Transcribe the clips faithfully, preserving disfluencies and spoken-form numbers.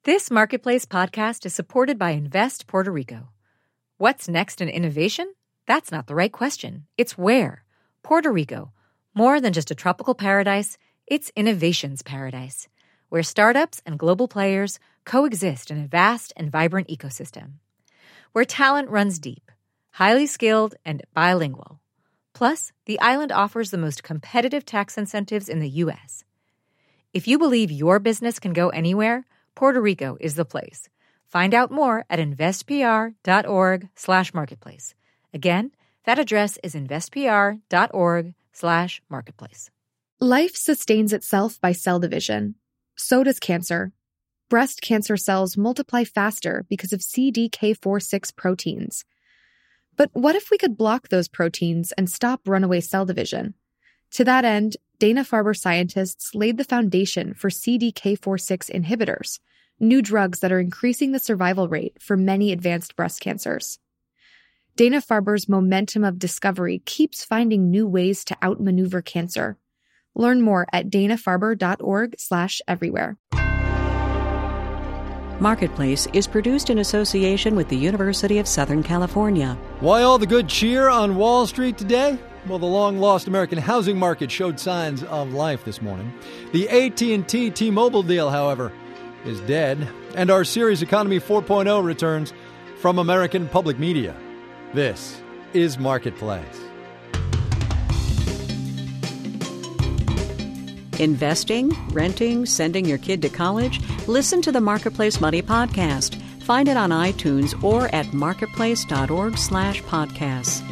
This Marketplace podcast is supported by Invest Puerto Rico. What's next in innovation? That's not the right question. It's where. Puerto Rico. More than just a tropical paradise, it's innovation's paradise, where startups and global players coexist in a vast and vibrant ecosystem. Where talent runs deep, highly skilled, and bilingual. Plus, the island offers the most competitive tax incentives in the U S. If you believe your business can go anywhere, Puerto Rico is the place. Find out more at investpr.org slash marketplace. Again, that address is investpr.org slash marketplace. Life sustains itself by cell division. So does cancer. Breast cancer cells multiply faster because of C D K four six proteins. But what if we could block those proteins and stop runaway cell division? To that end, Dana-Farber scientists laid the foundation for C D K four six inhibitors, new drugs that are increasing the survival rate for many advanced breast cancers. Dana-Farber's momentum of discovery keeps finding new ways to outmaneuver cancer. Learn more at danafarber.org slash everywhere. Marketplace is produced in association with the University of Southern California. Why all the good cheer on Wall Street today? Well, the long-lost American housing market showed signs of life this morning. The A T and T T-Mobile deal, however, is dead. And our Series Economy four point oh returns from American Public Media. This is Marketplace. Investing, renting, sending your kid to college? Listen to the Marketplace Money Podcast. Find it on iTunes or at marketplace.org slash podcasts.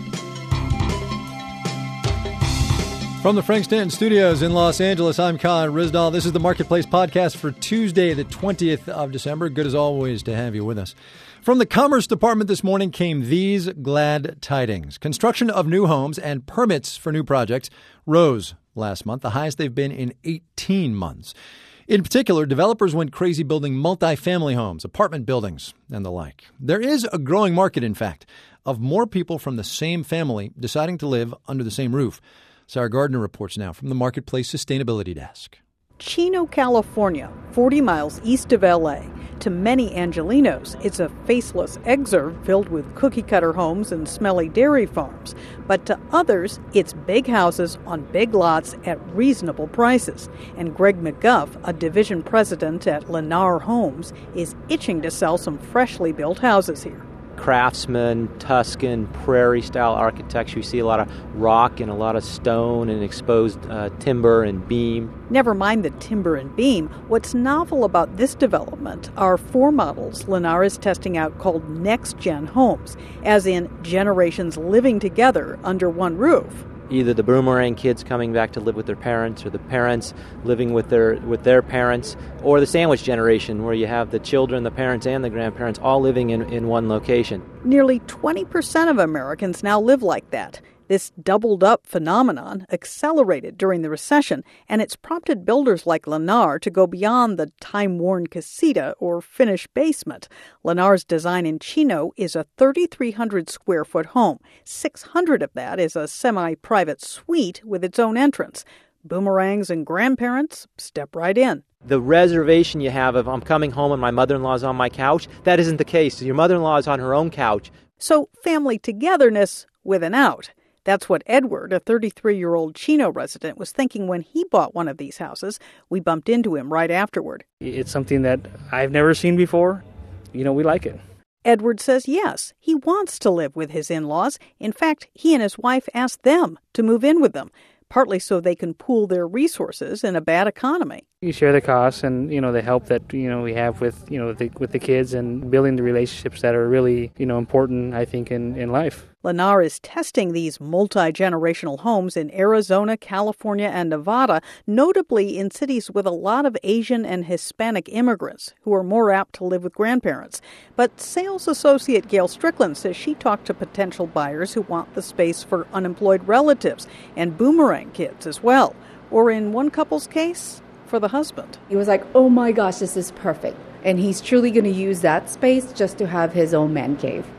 From the Frank Stanton Studios in Los Angeles, I'm Colin Risdall. This is the Marketplace Podcast for Tuesday, the twentieth of December. Good as always to have you with us. From the Commerce Department this morning came these glad tidings. Construction of new homes and permits for new projects rose last month, the highest they've been in eighteen months. In particular, developers went crazy building multifamily homes, apartment buildings, and the like. There is a growing market, in fact, of more people from the same family deciding to live under the same roof. Sarah Gardner reports now from the Marketplace Sustainability Desk. Chino, California, forty miles east of L A. To many Angelenos, it's a faceless exurb filled with cookie-cutter homes and smelly dairy farms. But to others, it's big houses on big lots at reasonable prices. And Greg McGuff, a division president at Lennar Homes, is itching to sell some freshly built houses here. Craftsman, Tuscan, prairie-style architecture. You see a lot of rock and a lot of stone and exposed uh, timber and beam. Never mind the timber and beam. What's novel about this development are four models Lennar is testing out called next-gen homes, as in generations living together under one roof. Either the boomerang kids coming back to live with their parents, or the parents living with their with their parents, or the sandwich generation where you have the children, the parents, and the grandparents all living in, in one location. Nearly twenty percent of Americans now live like that. This doubled-up phenomenon accelerated during the recession, and it's prompted builders like Lennar to go beyond the time-worn casita or finished basement. Lennar's design in Chino is a three thousand three hundred square foot home. six hundred of that is a semi-private suite with its own entrance. Boomerangs and grandparents step right in. The reservation you have of I'm coming home and my mother-in-law's on my couch, that isn't the case. Your mother-in-law is on her own couch. So family togetherness with an out. That's what Edward, a thirty-three-year-old Chino resident, was thinking when he bought one of these houses. We bumped into him right afterward. It's something that I've never seen before. You know, we like it. Edward says yes, he wants to live with his in-laws. In fact, he and his wife asked them to move in with them, partly so they can pool their resources in a bad economy. You share the costs and, you know, the help that, you know, we have with, you know, the, with the kids and building the relationships that are really, you know, important, I think, in, in life. Lennar is testing these multi-generational homes in Arizona, California, and Nevada, notably in cities with a lot of Asian and Hispanic immigrants who are more apt to live with grandparents. But sales associate Gail Strickland says she talked to potential buyers who want the space for unemployed relatives and boomerang kids as well. Or in one couple's case, for the husband. He was like, oh my gosh, this is perfect. And he's truly going to use that space just to have his own man cave.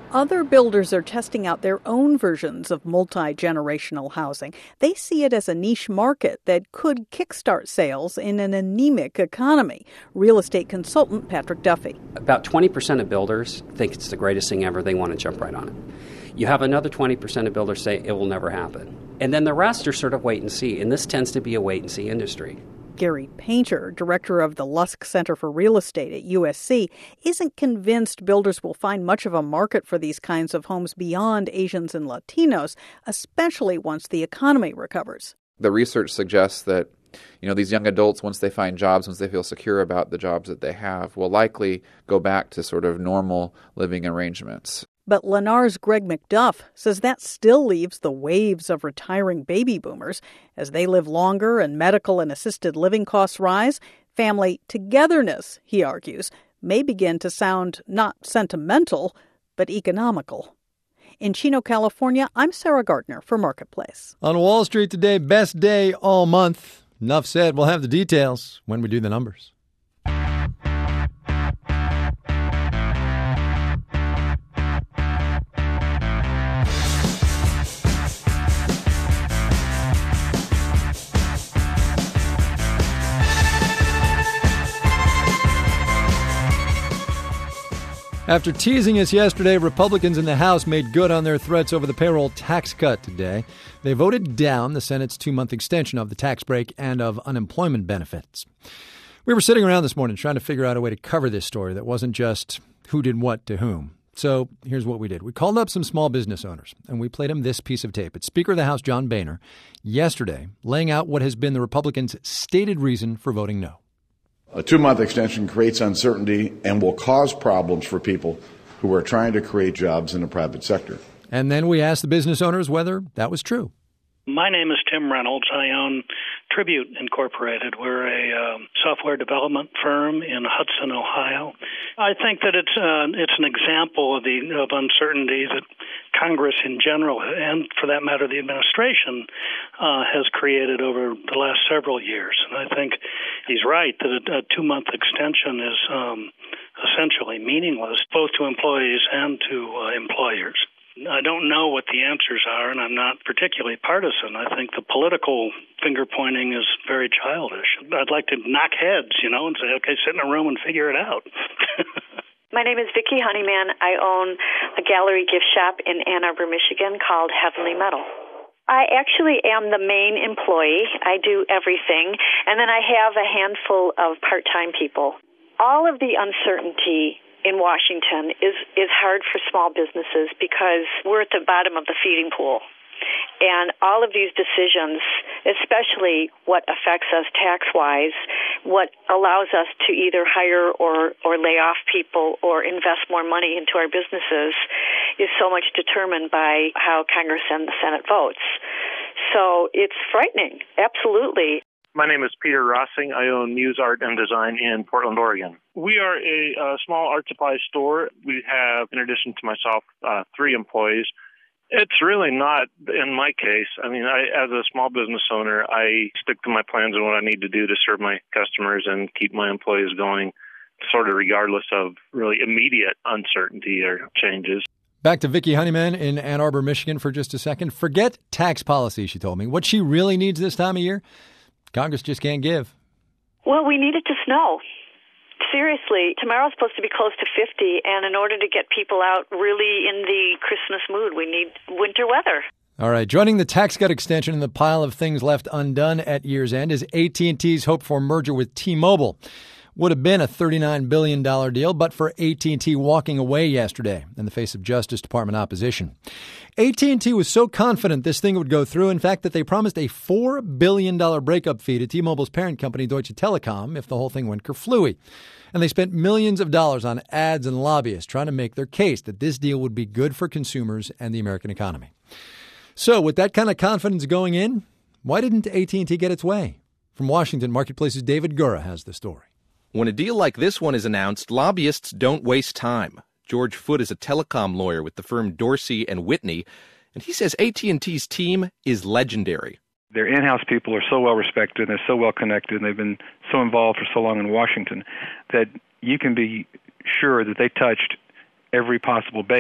Other builders are testing out their own versions of multi-generational housing. They see it as a niche market that could kickstart sales in an anemic economy. Real estate consultant Patrick Duffy. About twenty percent of builders think it's the greatest thing ever. They want to jump right on it. You have another twenty percent of builders say it will never happen. And then the rest are sort of wait and see, and this tends to be a wait and see industry. Gary Painter, director of the Lusk Center for Real Estate at U S C, isn't convinced builders will find much of a market for these kinds of homes beyond Asians and Latinos, especially once the economy recovers. The research suggests that, you know, these young adults, once they find jobs, once they feel secure about the jobs that they have, will likely go back to sort of normal living arrangements. But Lennar's Greg McDuff says that still leaves the waves of retiring baby boomers. As they live longer and medical and assisted living costs rise, family togetherness, he argues, may begin to sound not sentimental, but economical. In Chino, California, I'm Sarah Gardner for Marketplace. On Wall Street today, best day all month. Enough said. We'll have the details when we do the numbers. After teasing us yesterday, Republicans in the House made good on their threats over the payroll tax cut today. They voted down the Senate's two-month extension of the tax break and of unemployment benefits. We were sitting around this morning trying to figure out a way to cover this story that wasn't just who did what to whom. So here's what we did. We called up some small business owners, and we played them this piece of tape. It's Speaker of the House John Boehner yesterday laying out what has been the Republicans' stated reason for voting no. A two-month extension creates uncertainty and will cause problems for people who are trying to create jobs in the private sector. And then we asked the business owners whether that was true. My name is Tim Reynolds. I own Tribute Incorporated. We're a um, software development firm in Hudson, Ohio. I think that it's uh, it's an example of the of uncertainty that Congress in general, and for that matter, the administration, uh, has created over the last several years. And I think he's right that a, a two-month extension is um, essentially meaningless, both to employees and to uh, employers. I don't know what the answers are, and I'm not particularly partisan. I think the political finger-pointing is very childish. I'd like to knock heads, you know, and say, okay, sit in a room and figure it out. My name is Vicki Honeyman. I own a gallery gift shop in Ann Arbor, Michigan called Heavenly Metal. I actually am the main employee. I do everything, and then I have a handful of part-time people. All of the uncertainty in Washington is, is hard for small businesses because we're at the bottom of the feeding pool. And all of these decisions, especially what affects us tax-wise, what allows us to either hire or, or lay off people or invest more money into our businesses, is so much determined by how Congress and the Senate votes. So it's frightening, absolutely. My name is Peter Rossing. I own Muse Art and Design in Portland, Oregon. We are a, a small art supply store. We have, in addition to myself, uh, three employees. It's really not, in my case, I mean, I, as a small business owner, I stick to my plans and what I need to do to serve my customers and keep my employees going, sort of regardless of really immediate uncertainty or changes. Back to Vicki Honeyman in Ann Arbor, Michigan for just a second. Forget tax policy, she told me. What she really needs this time of year, Congress just can't give. Well, we need it to snow. Seriously, tomorrow's supposed to be close to fifty, and in order to get people out really in the Christmas mood, we need winter weather. All right, joining the tax cut extension in the pile of things left undone at year's end is A T and T's hope for merger with T-Mobile. Would have been a thirty-nine billion dollars deal, but for A T and T walking away yesterday in the face of Justice Department opposition. A T and T was so confident this thing would go through, in fact, that they promised a four billion dollars breakup fee to T-Mobile's parent company, Deutsche Telekom, if the whole thing went kerflooey. And they spent millions of dollars on ads and lobbyists trying to make their case that this deal would be good for consumers and the American economy. So with that kind of confidence going in, why didn't A T and T get its way? From Washington, Marketplace's David Gura has the story. When a deal like this one is announced, lobbyists don't waste time. George Foote is a telecom lawyer with the firm Dorsey and Whitney, and he says A T and T's team is legendary. Their in-house people are so well respected, and they're so well connected, and they've been so involved for so long in Washington that you can be sure that they touched every possible base.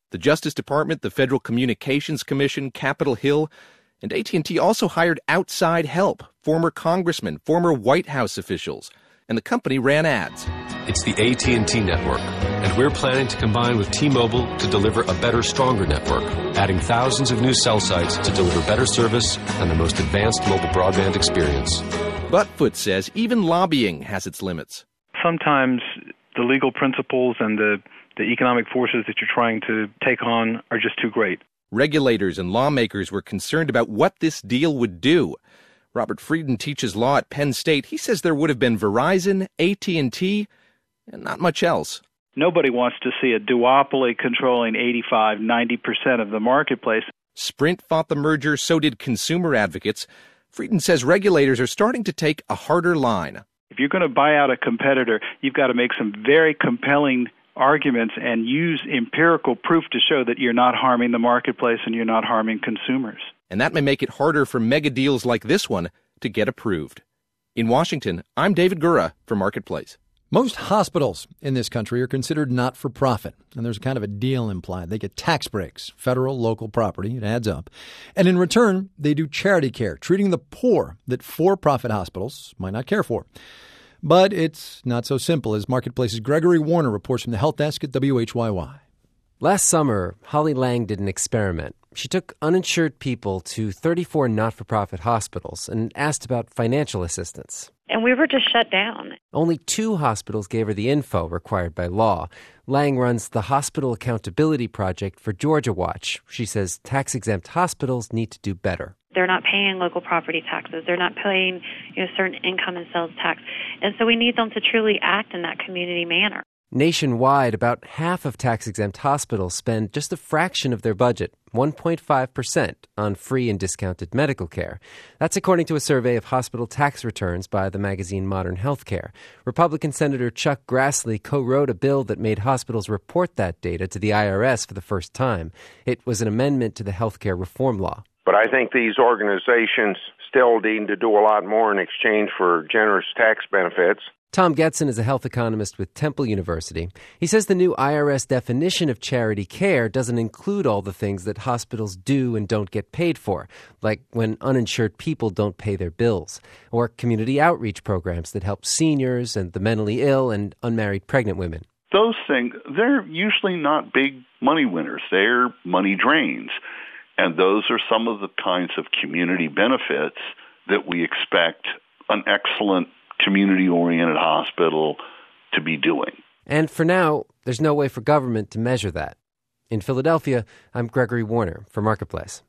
The Justice Department, the Federal Communications Commission, Capitol Hill, and A T and T also hired outside help, former congressmen, former White House officials, and the company ran ads. It's the A T and T network, and we're planning to combine with T-Mobile to deliver a better, stronger network, adding thousands of new cell sites to deliver better service and the most advanced mobile broadband experience. But Foote says even lobbying has its limits. Sometimes the legal principles and the, the economic forces that you're trying to take on are just too great. Regulators and lawmakers were concerned about what this deal would do. Robert Frieden teaches law at Penn State. He says there would have been Verizon, A T and T, and not much else. Nobody wants to see a duopoly controlling eighty-five, ninety percent of the marketplace. Sprint fought the merger, so did consumer advocates. Frieden says regulators are starting to take a harder line. If you're going to buy out a competitor, you've got to make some very compelling arguments and use empirical proof to show that you're not harming the marketplace and you're not harming consumers. And that may make it harder for mega deals like this one to get approved. In Washington, I'm David Gura for Marketplace. Most hospitals in this country are considered not-for-profit, and there's kind of a deal implied. They get tax breaks, federal, local property, it adds up. And in return, they do charity care, treating the poor that for-profit hospitals might not care for. But it's not so simple, as Marketplace's Gregory Warner reports from the Health Desk at W H Y Y. Last summer, Holly Lang did an experiment. She took uninsured people to thirty-four not-for-profit hospitals and asked about financial assistance. And we were just shut down. Only two hospitals gave her the info required by law. Lang runs the Hospital Accountability Project for Georgia Watch. She says tax-exempt hospitals need to do better. They're not paying local property taxes. They're not paying, you know, certain income and sales tax. And so we need them to truly act in that community manner. Nationwide, about half of tax-exempt hospitals spend just a fraction of their budget, one point five percent, on free and discounted medical care. That's according to a survey of hospital tax returns by the magazine Modern Healthcare. Republican Senator Chuck Grassley co-wrote a bill that made hospitals report that data to the I R S for the first time. It was an amendment to the healthcare reform law. But I think these organizations still need to do a lot more in exchange for generous tax benefits. Tom Getson is a health economist with Temple University. He says the new I R S definition of charity care doesn't include all the things that hospitals do and don't get paid for, like when uninsured people don't pay their bills, or community outreach programs that help seniors and the mentally ill and unmarried pregnant women. Those things, they're usually not big money winners. They're money drains. And those are some of the kinds of community benefits that we expect an excellent community-oriented hospital to be doing. And for now, there's no way for government to measure that. In Philadelphia, I'm Gregory Warner for Marketplace.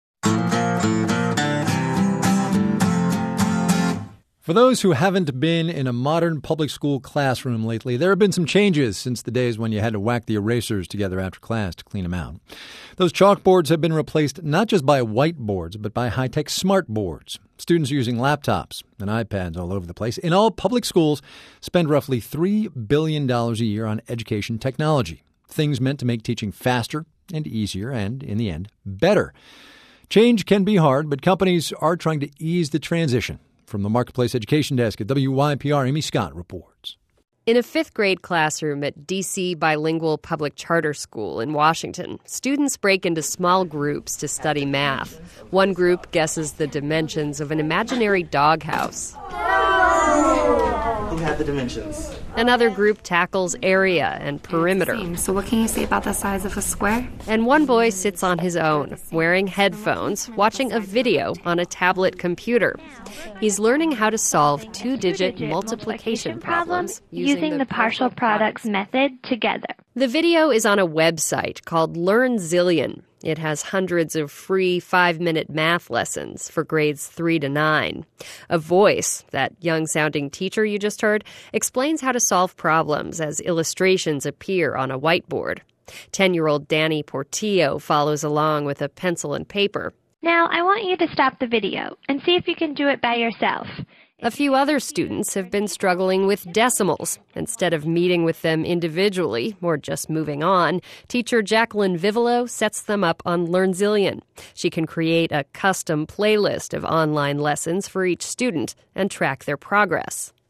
For those who haven't been in a modern public school classroom lately, there have been some changes since the days when you had to whack the erasers together after class to clean them out. Those chalkboards have been replaced not just by whiteboards, but by high-tech smart boards. Students are using laptops and iPads all over the place. In all, public schools spend roughly three billion dollars a year on education technology, things meant to make teaching faster and easier and, in the end, better. Change can be hard, but companies are trying to ease the transition. From the Marketplace Education Desk at W Y P R, Amy Scott reports. In a fifth grade classroom at D C Bilingual Public Charter School in Washington, students break into small groups to study math. One group guesses the dimensions of an imaginary doghouse. Who had the dimensions? Another group tackles area and perimeter. So what can you say about the size of a square? And one boy sits on his own, wearing headphones, watching a video on a tablet computer. He's learning how to solve two-digit multiplication problems using the partial products method together. The video is on a website called LearnZillion. It has hundreds of free five-minute math lessons for grades three to nine. A voice, that young-sounding teacher you just heard, explains how to solve problems as illustrations appear on a whiteboard. Ten-year-old Danny Portillo follows along with a pencil and paper. Now, I want you to stop the video and see if you can do it by yourself. A few other students have been struggling with decimals. Instead of meeting with them individually or just moving on, teacher Jacqueline Vivolo sets them up on LearnZillion. She can create a custom playlist of online lessons for each student and track their progress.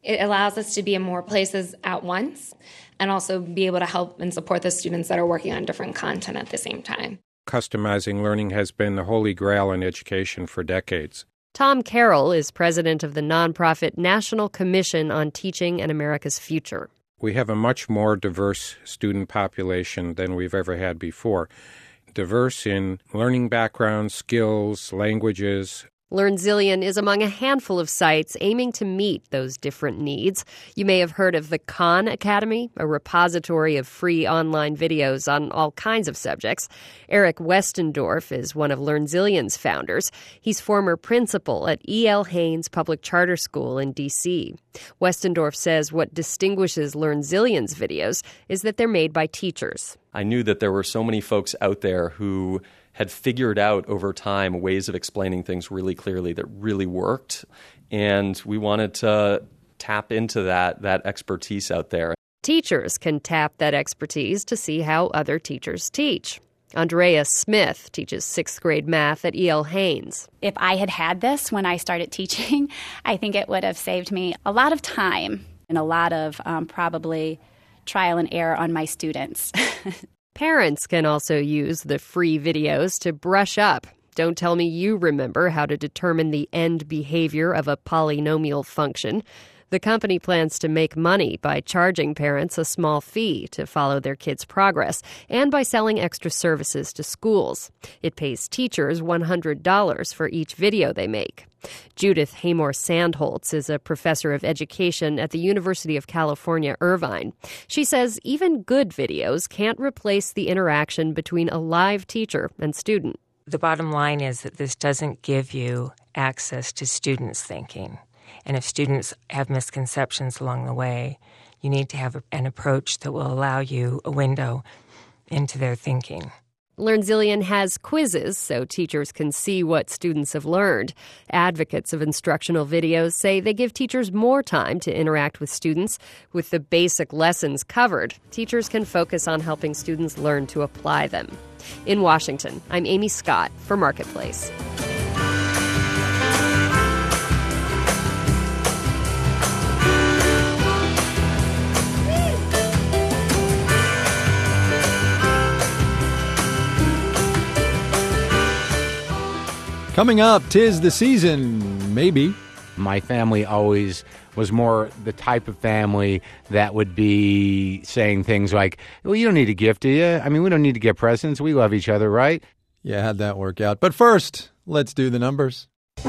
It allows us to be in more places at once and also be able to help and support the students that are working on different content at the same time. Customizing learning has been the holy grail in education for decades. Tom Carroll is president of the nonprofit National Commission on Teaching and America's Future. We have a much more diverse student population than we've ever had before. Diverse in learning backgrounds, skills, languages. LearnZillion is among a handful of sites aiming to meet those different needs. You may have heard of the Khan Academy, a repository of free online videos on all kinds of subjects. Eric Westendorf is one of LearnZillion's founders. He's former principal at E L. Haynes Public Charter School in D C. Westendorf says what distinguishes LearnZillion's videos is that they're made by teachers. I knew that there were so many folks out there who had figured out over time ways of explaining things really clearly that really worked. And we wanted to tap into that, that expertise out there. Teachers can tap that expertise to see how other teachers teach. Andrea Smith teaches sixth grade math at E L. Haynes. If I had had this when I started teaching, I think it would have saved me a lot of time and a lot of um, probably trial and error on my students. Parents can also use the free videos to brush up. Don't tell me you remember how to determine the end behavior of a polynomial function. The company plans to make money by charging parents a small fee to follow their kids' progress and by selling extra services to schools. It pays teachers one hundred dollars for each video they make. Judith Haymore Sandholz is a professor of education at the University of California, Irvine. She says even good videos can't replace the interaction between a live teacher and student. The bottom line is that this doesn't give you access to students' thinking. And if students have misconceptions along the way, you need to have an approach that will allow you a window into their thinking. LearnZillion has quizzes so teachers can see what students have learned. Advocates of instructional videos say they give teachers more time to interact with students. With the basic lessons covered, teachers can focus on helping students learn to apply them. In Washington, I'm Amy Scott for Marketplace. Coming up, 'tis the season, maybe. My family always was more the type of family that would be saying things like, well, you don't need a gift, do you? I mean, we don't need to get presents. We love each other, right? Yeah, how'd that work out? But first, let's do the numbers. The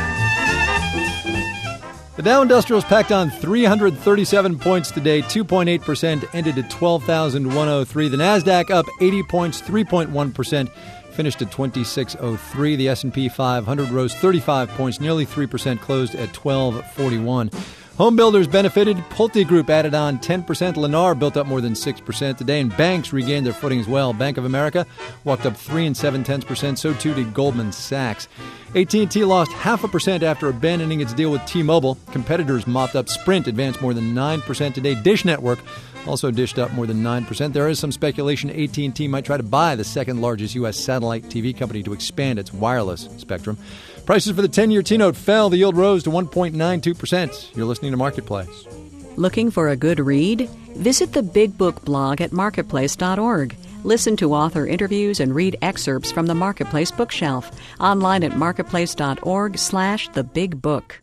Dow Industrials packed on three hundred thirty-seven points today, two point eight percent, ended at twelve thousand one hundred three. The Nasdaq up eighty points, three point one percent. Finished at twenty-six oh three. The S and P five hundred rose thirty-five points, nearly three percent, closed at twelve forty-one. Home builders benefited. Pulte Group added on ten percent. Lennar built up more than six percent today, and banks regained their footing as well. Bank of America walked up three and seven tenths percent. So too did Goldman Sachs. A T and T lost half a percent after abandoning its deal with T-Mobile. Competitors mopped up. Sprint advanced more than nine percent today. Dish Network also dished up more than nine percent. There is some speculation A T and T might try to buy the second largest U S satellite T V company to expand its wireless spectrum. Prices for the ten-year T-note fell. The yield rose to one point nine two percent. You're listening to Marketplace. Looking for a good read? Visit the Big Book blog at marketplace dot org. Listen to author interviews and read excerpts from the Marketplace bookshelf. Online at marketplace dot org slash the big book.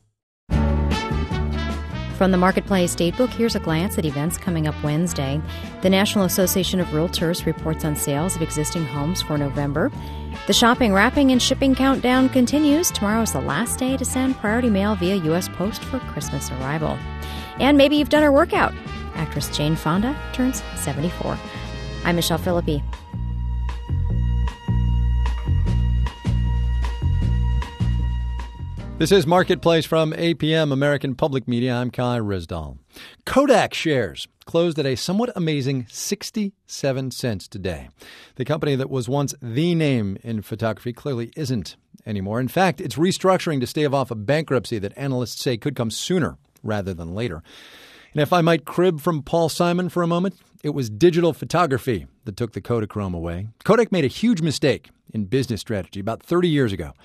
From the Marketplace Datebook, here's a glance at events coming up Wednesday. The National Association of Realtors reports on sales of existing homes for November. The shopping, wrapping, and shipping countdown continues. Tomorrow is the last day to send priority mail via U S Post for Christmas arrival. And maybe you've done her workout. Actress Jane Fonda turns seventy-four. I'm Michelle Philippi. This is Marketplace from A P M, American Public Media. I'm Kai Risdall. Kodak shares closed at a somewhat amazing sixty-seven cents today. The company that was once the name in photography clearly isn't anymore. In fact, it's restructuring to stave off a bankruptcy that analysts say could come sooner rather than later. And if I might crib from Paul Simon for a moment, it was digital photography that took the Kodachrome away. Kodak made a huge mistake in business strategy about thirty years ago.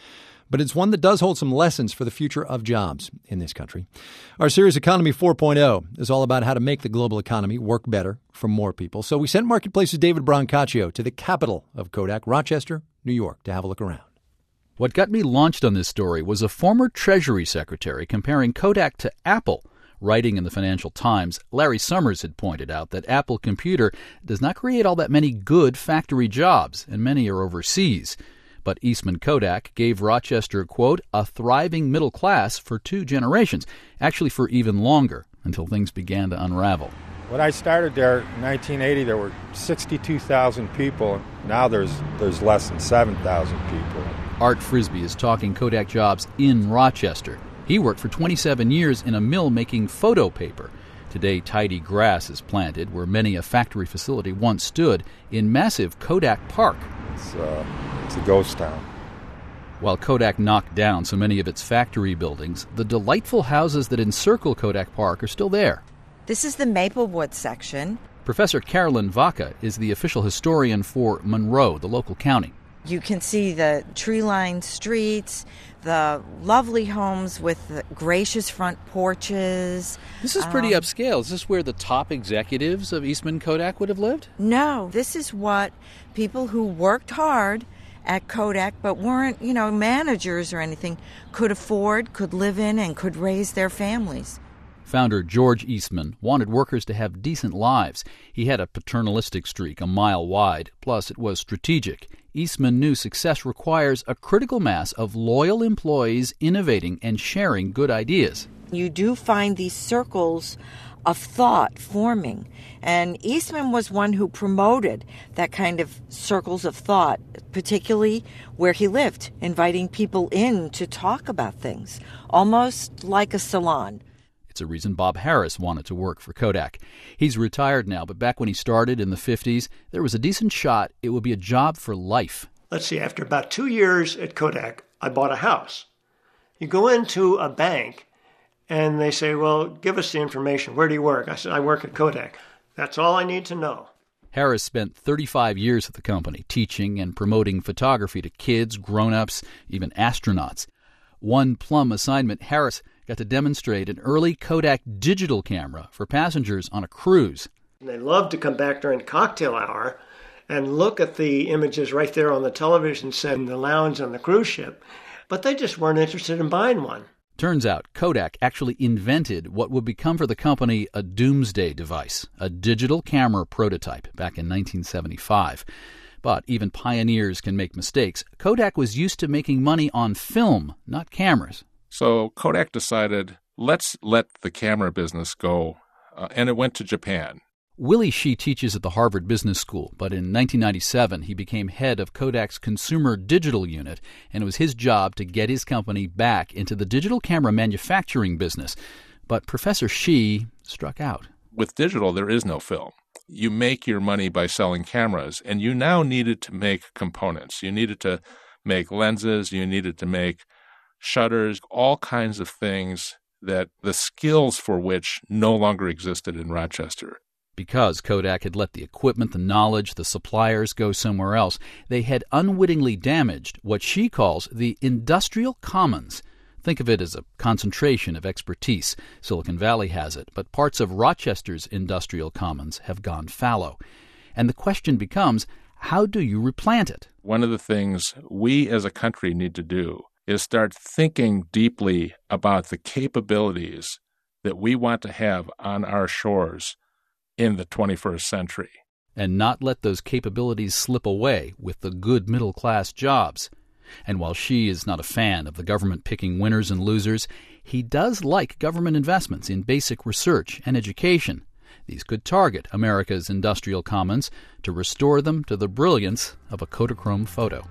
but it's one that does hold some lessons for the future of jobs in this country. Our series Economy four point oh is all about how to make the global economy work better for more people. So we sent Marketplace's David Brancaccio to the capital of Kodak, Rochester, New York, to have a look around. What got me launched on this story was a former Treasury Secretary comparing Kodak to Apple. Writing in the Financial Times, Larry Summers had pointed out that Apple Computer does not create all that many good factory jobs, and many are overseas. But Eastman Kodak gave Rochester, quote, a thriving middle class for two generations, actually for even longer, until things began to unravel. When I started there in nineteen eighty, there were sixty-two thousand people. Now there's there's less than seven thousand people. Art Frisbee is talking Kodak jobs in Rochester. He worked for twenty-seven years in a mill making photo paper. Today, tidy grass is planted where many a factory facility once stood in massive Kodak Park. It's, uh, it's a ghost town. While Kodak knocked down so many of its factory buildings, the delightful houses that encircle Kodak Park are still there. This is the Maplewood section. Professor Carolyn Vaca is the official historian for Monroe, the local county. You can see the tree-lined streets, the lovely homes with the gracious front porches. This is pretty um, upscale. Is this where the top executives of Eastman Kodak would have lived? No, this is what people who worked hard at Kodak but weren't, you know, managers or anything, could afford, could live in, and could raise their families. Founder George Eastman wanted workers to have decent lives. He had a paternalistic streak a mile wide, plus it was strategic. Eastman knew success requires a critical mass of loyal employees innovating and sharing good ideas. You do find these circles of thought forming, and Eastman was one who promoted that kind of circles of thought, particularly where he lived, inviting people in to talk about things, almost like a salon. It's a reason Bob Harris wanted to work for Kodak. He's retired now, but back when he started in the fifties, there was a decent shot it would be a job for life. Let's see, after about two years at Kodak, I bought a house. You go into a bank, and they say, well, give us the information. Where do you work? I said, I work at Kodak. That's all I need to know. Harris spent thirty-five years at the company, teaching and promoting photography to kids, grown-ups, even astronauts. One plum assignment, Harris got to demonstrate an early Kodak digital camera for passengers on a cruise. They love to come back during cocktail hour and look at the images right there on the television set in the lounge on the cruise ship, but they just weren't interested in buying one. Turns out Kodak actually invented what would become for the company a doomsday device, a digital camera prototype back in nineteen seventy-five. But even pioneers can make mistakes. Kodak was used to making money on film, not cameras. So Kodak decided, let's let the camera business go, uh, and it went to Japan. Willie Shee teaches at the Harvard Business School, but in nineteen ninety-seven he became head of Kodak's consumer digital unit, and it was his job to get his company back into the digital camera manufacturing business. But Professor Shee struck out. With digital, there is no film. You make your money by selling cameras, and you now needed to make components. You needed to make lenses, you needed to make shutters, all kinds of things that the skills for which no longer existed in Rochester. Because Kodak had let the equipment, the knowledge, the suppliers go somewhere else, they had unwittingly damaged what she calls the industrial commons. Think of it as a concentration of expertise. Silicon Valley has it, but parts of Rochester's industrial commons have gone fallow. And the question becomes, how do you replant it? One of the things we as a country need to do is start thinking deeply about the capabilities that we want to have on our shores in the twenty-first century. And not let those capabilities slip away with the good middle-class jobs. And while Shee is not a fan of the government picking winners and losers, he does like government investments in basic research and education. These could target America's industrial commons to restore them to the brilliance of a Kodachrome photo.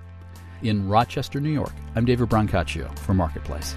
In Rochester, New York, I'm David Brancaccio for Marketplace.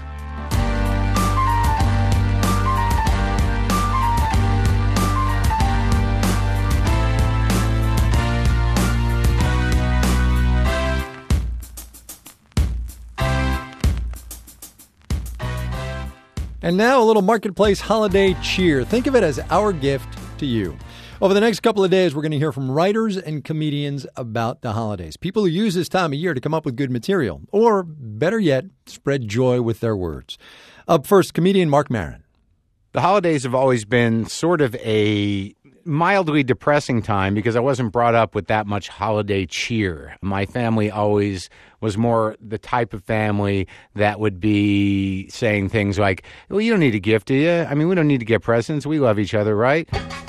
And now a little Marketplace holiday cheer. Think of it as our gift to you. Over the next couple of days, we're going to hear from writers and comedians about the holidays. People who use this time of year to come up with good material, or better yet, spread joy with their words. Up first, comedian Marc Maron. The holidays have always been sort of a mildly depressing time because I wasn't brought up with that much holiday cheer. My family always was more the type of family that would be saying things like, well, you don't need a gift, do you? I mean, we don't need to get presents. We love each other, right?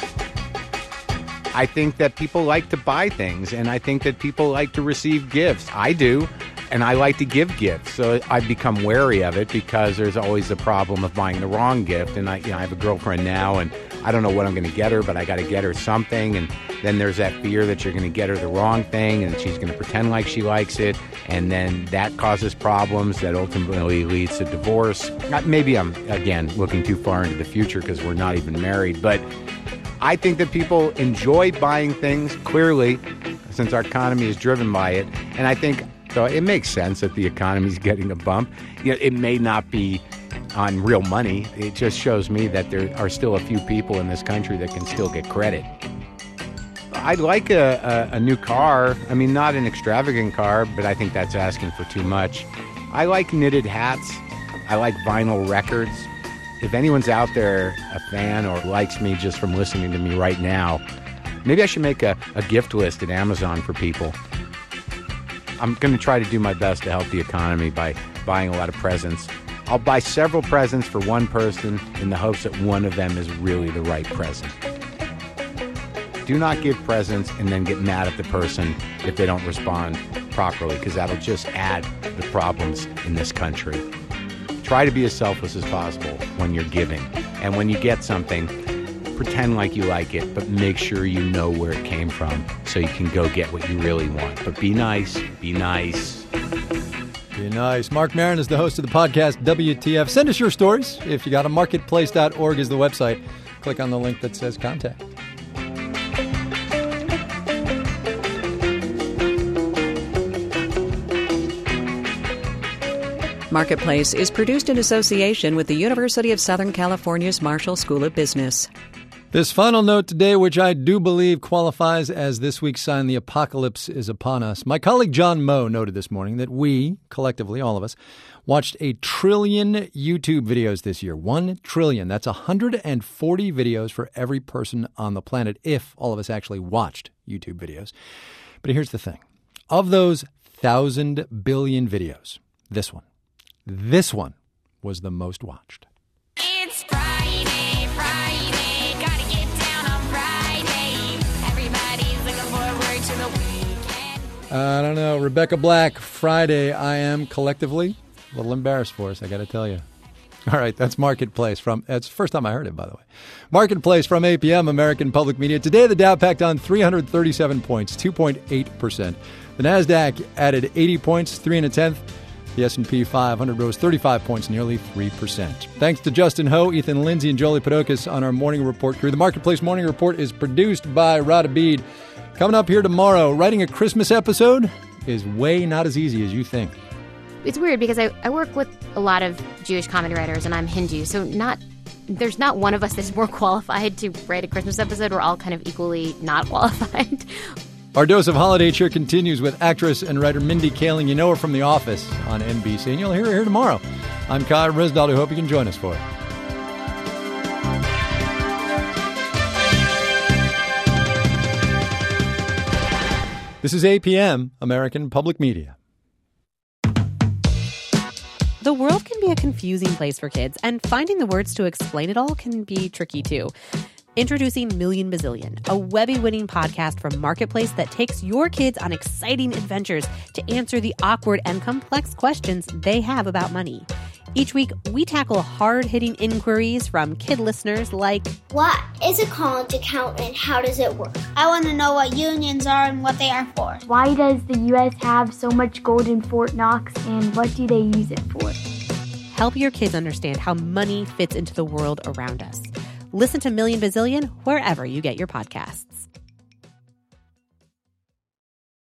I think that people like to buy things, and I think that people like to receive gifts. I do, and I like to give gifts. So I've become wary of it because there's always the problem of buying the wrong gift. And I, you know, I have a girlfriend now, and I don't know what I'm going to get her, but I got to get her something. And then there's that fear that you're going to get her the wrong thing, and she's going to pretend like she likes it. And then that causes problems that ultimately leads to divorce. Maybe I'm, again, looking too far into the future because we're not even married. But I think that people enjoy buying things, clearly, since our economy is driven by it. And I think so it makes sense that the economy is getting a bump. You know, it may not be on real money. It just shows me that there are still a few people in this country that can still get credit. I'd like a, a, a new car. I mean, not an extravagant car, but I think that's asking for too much. I like knitted hats. I like vinyl records. If anyone's out there a fan or likes me just from listening to me right now, maybe I should make a, a gift list at Amazon for people. I'm going to try to do my best to help the economy by buying a lot of presents. I'll buy several presents for one person in the hopes that one of them is really the right present. Do not give presents and then get mad at the person if they don't respond properly, because that'll just add the problems in this country. Try to be as selfless as possible when you're giving. And when you get something, pretend like you like it, but make sure you know where it came from so you can go get what you really want. But be nice, be nice. Be nice. Marc Maron is the host of the podcast W T F. Send us your stories. If you got a marketplace dot org is the website. Click on the link that says contact. Marketplace is produced in association with the University of Southern California's Marshall School of Business. This final note today, which I do believe qualifies as this week's sign the apocalypse is upon us. My colleague John Moe noted this morning that we, collectively, all of us, watched a trillion YouTube videos this year. One trillion. That's one hundred forty videos for every person on the planet, if all of us actually watched YouTube videos. But here's the thing. Of those thousand billion videos, this one, this one was the most watched. It's Friday, Friday, gotta get down on Friday. Everybody's looking forward to the weekend. I don't know. Rebecca Black, Friday, I am collectively a little embarrassed for us, I got to tell you. All right, that's Marketplace from, it's the first time I heard it, by the way. Marketplace from A P M, American Public Media. Today, the Dow packed on three hundred thirty-seven points, two point eight percent. The NASDAQ added eighty points, three and a tenth. The S and P five hundred rose thirty-five points, nearly three percent. Thanks to Justin Ho, Ethan Lindsay, and Jolie Podokis on our Morning Report crew. The Marketplace Morning Report is produced by Rod Abid. Coming up here tomorrow, writing a Christmas episode is way not as easy as you think. It's weird because I, I work with a lot of Jewish comedy writers, and I'm Hindu, so not there's not one of us that's more qualified to write a Christmas episode. We're all kind of equally not qualified. Our dose of holiday cheer continues with actress and writer Mindy Kaling. You know her from The Office on N B C, and you'll hear her here tomorrow. I'm Kai Risdal. I hope you can join us for it. This is A P M, American Public Media. The world can be a confusing place for kids, and finding the words to explain it all can be tricky too. Introducing Million Bazillion, a Webby-winning podcast from Marketplace that takes your kids on exciting adventures to answer the awkward and complex questions they have about money. Each week, we tackle hard-hitting inquiries from kid listeners like, what is a college account and how does it work? I want to know what unions are and what they are for. Why does the U S have so much gold in Fort Knox, and what do they use it for? Help your kids understand how money fits into the world around us. Listen to Million Bazillion wherever you get your podcasts.